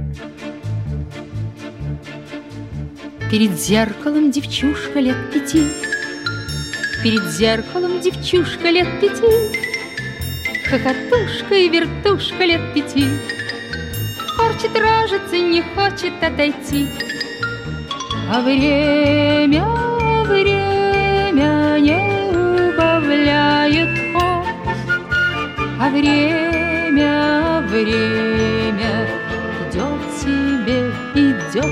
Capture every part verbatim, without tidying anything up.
Перед зеркалом девчушка лет пяти, перед зеркалом девчушка лет пяти, хохотушка и вертушка лет пяти, корчит рожицы, не хочет отойти. А время, время не убавляет ход, а время, время идет себе, идет.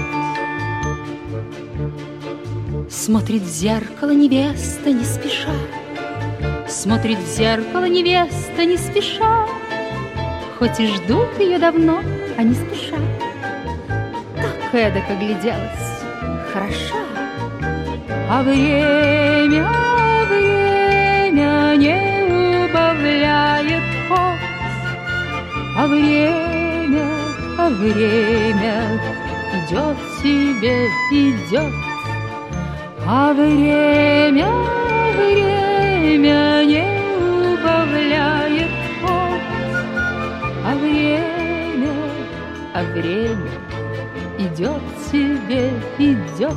Смотрит в зеркало невеста не спеша, смотрит в зеркало невеста не спеша, хоть и ждут ее давно, а не спеша. Так эдак огляделась, хороша. А время, время не убавляет ход, а время, а время идет себе, идет. А время, время не убавляет ход, а время, а время идет себе, идет.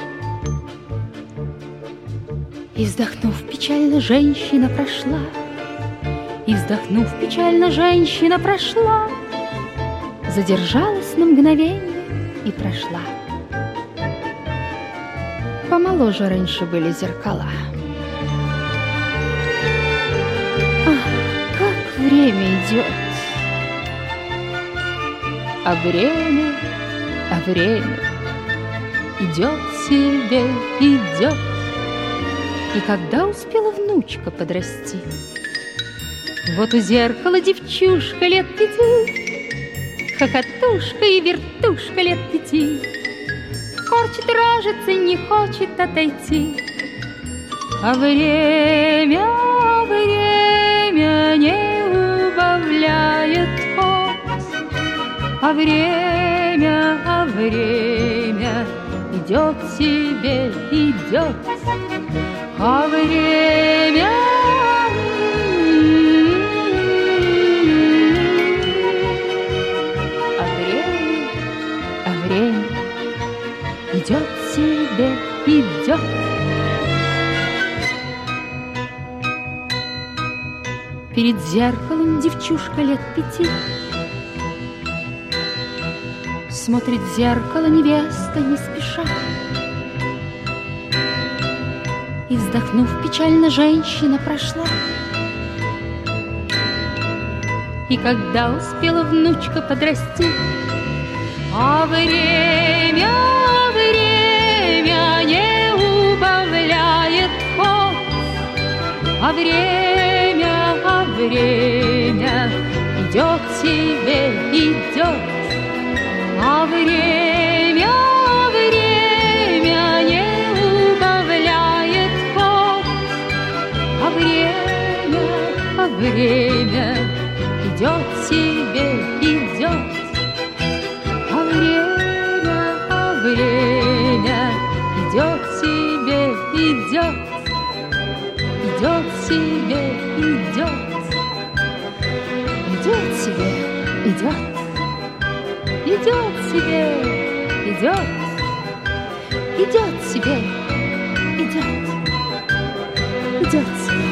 И вздохнув печально, женщина прошла, и вздохнув печально, женщина прошла, задержалась на мгновение и прошла. Помоложе раньше были зеркала. Ах, как время идет, а время, а время идет себе, идет. И когда успела внучка подрасти, вот у зеркала девчушка лет пяти, хохотушка и вертушка лет пяти, корчит рожицы, не хочет отойти. А время, время не убавляет ход, а время, а время идет себе, идет. А время, а время, а время идет себе, идет. Перед зеркалом девчушка лет пяти, смотрит в зеркало невеста не спеша. И вздохнув печально, женщина прошла. И когда успела внучка подрасти, а время, время не убавляет ход, а время, а время идет себе, идет. А время, время не убавляет ход, а время, а время идет себе, идет. А время, а время идет себе, идет. Идет себе, идет. Идет себе, идет. Идет себе, идет. Идет себе, идет. Идет себе.